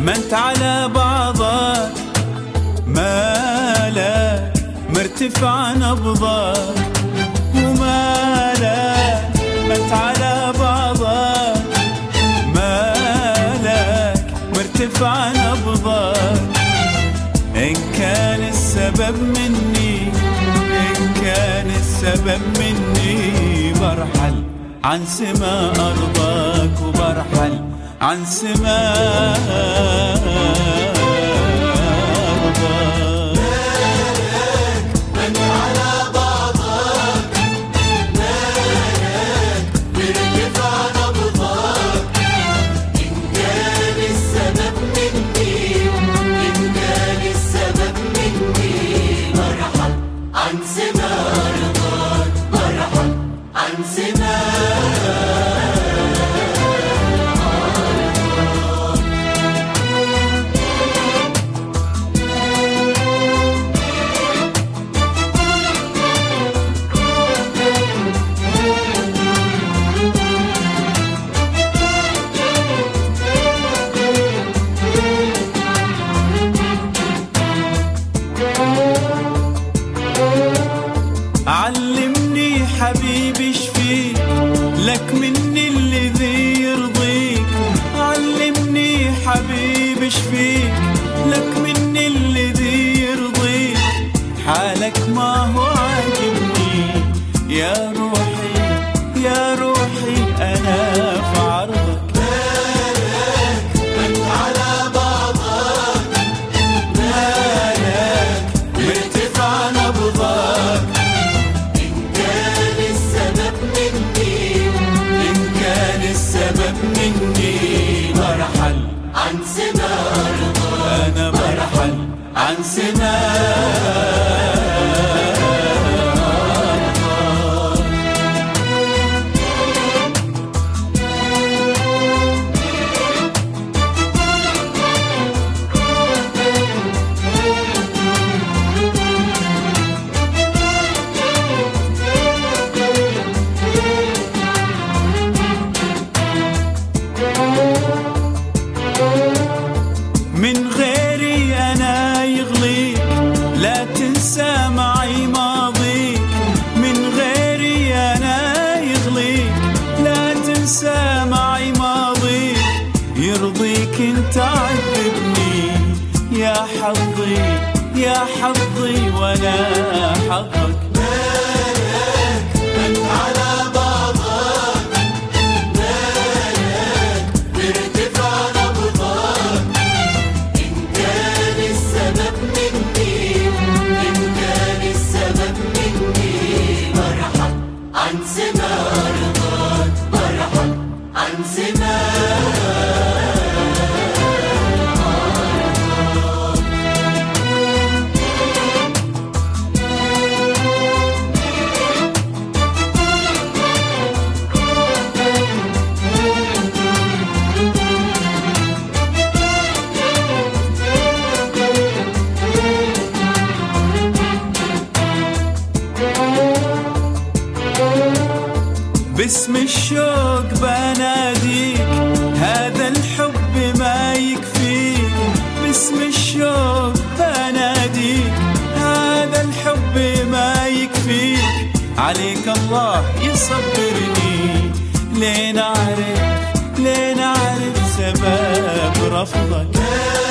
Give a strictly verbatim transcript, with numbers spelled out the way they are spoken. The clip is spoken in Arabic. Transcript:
انت على بعضك، مالك مرتفع نبضك ومالك، ما انت على بعضك، مالك مرتفع نبضك. إن كان السبب مني، إن كان السبب مني، برحل عن سما أرضك وبرحل عن سما أرضك. مالك من على بعضك، مالك بارتفاع نبضك. إن كان السبب مني، إن كان السبب مني، برحل عن سما أرضك، برحل عن سما علمني حبيبي شفيك، لك مني الذي يرضيك. علمني حبيبي شفيك، لك مني الذي يرضيك. حالك ما هو عاجبني يا روحي، يا روحي أنا في عرضك. مالك من على بعضك، مالك بارتفاع نبضك. إن كان السبب مني، إن كان السبب مني، برحل عن سما أرضك، أنا برحل عن سما من غيري أنا يغليك، لا تنسى معي ماضيك. من غيري أنا يغليك، لا تنسى معي ماضيك. يرضيك انت عذبني يا حظي، يا حظي ولا حظك. مالك من على بعضك، مالك بارتفاع نبضك. إن كان السبب مني، إن كان السبب مني، برحل عن سما أرضك، برحل عن سما باسم الشوق بناديك، هذا الحب ما يكفيك. باسم الشوق بناديك، هذا الحب ما يكفيك. عليك الله يصبرني، لين أعرف، لين أعرف سبب رفضك.